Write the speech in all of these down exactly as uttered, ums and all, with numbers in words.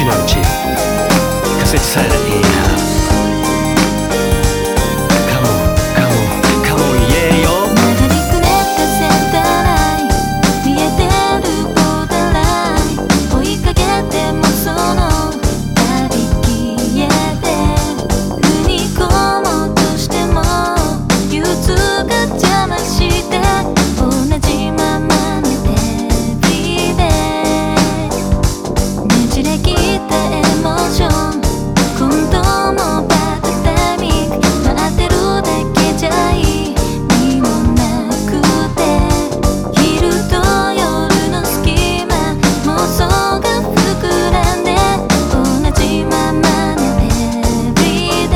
星のうち仮設されたインハウスカモンカモンカモンイエーよ曲がりくねったセンターライン見えてるボーダーライン追いかけてもそのたび消えて踏み込もうとしても憂鬱が邪魔して同じまま寝て Everyday ねじれ切ったエモーション今度もバッドタイミング待ってるだけじゃいい身もなくて昼と夜の隙間妄想が膨らんで同じまま寝て Everyday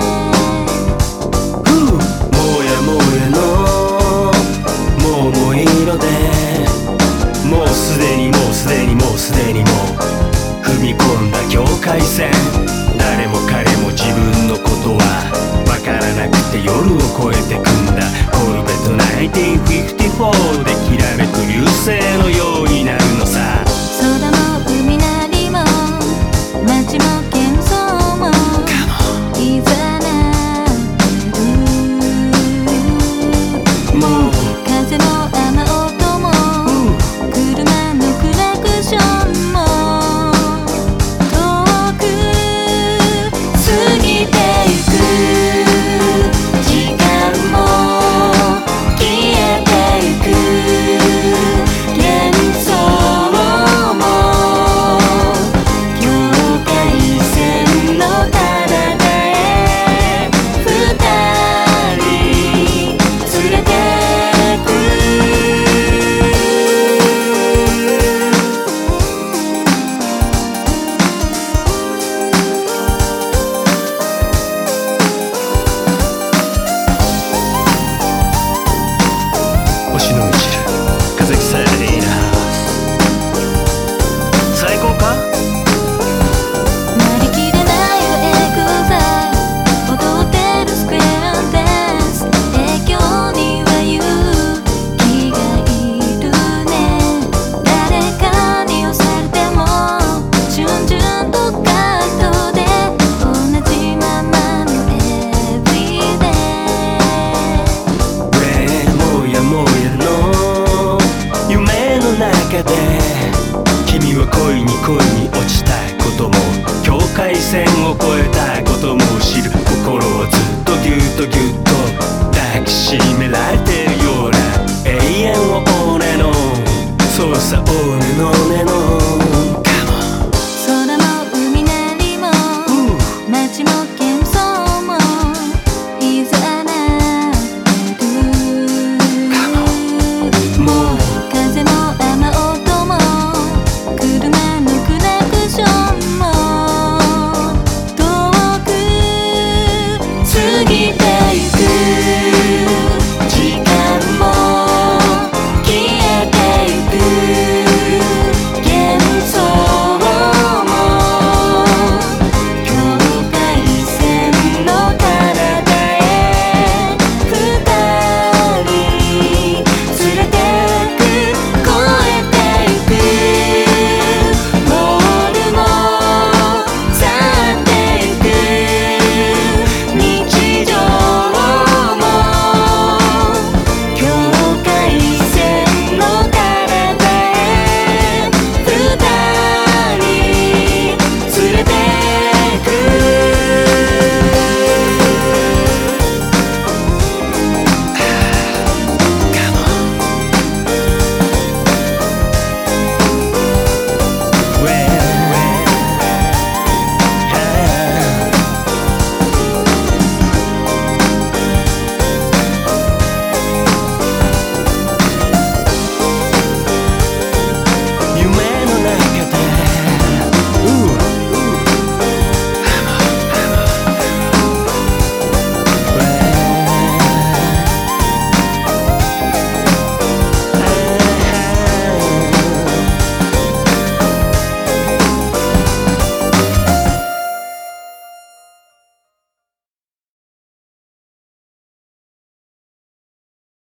ふうもやもやの桃色でもうすでにもうすでにもうすでにもう踏み込んだ境界線誰も彼も自分のことはわからなくて夜を越えてくんだコルベットナインティーンフィフティフォーできらめく流星のようになるのさ空も海なりも街も喧騒もいざなってるもう風も雨音も車のクラクションも遠く過ぎてゆく時間も消えてゆく幻想も境界線の彼方へ二人連れてく星の満ちる風切されたインハウス最高かなりきれないよエグザイ踊ってるスクエアダンス影響には勇気がいるね誰かに押されても瞬々とカットで同じままの Everyday もやもやの夢の中で君は恋に恋に落ちたことも境界線を越えた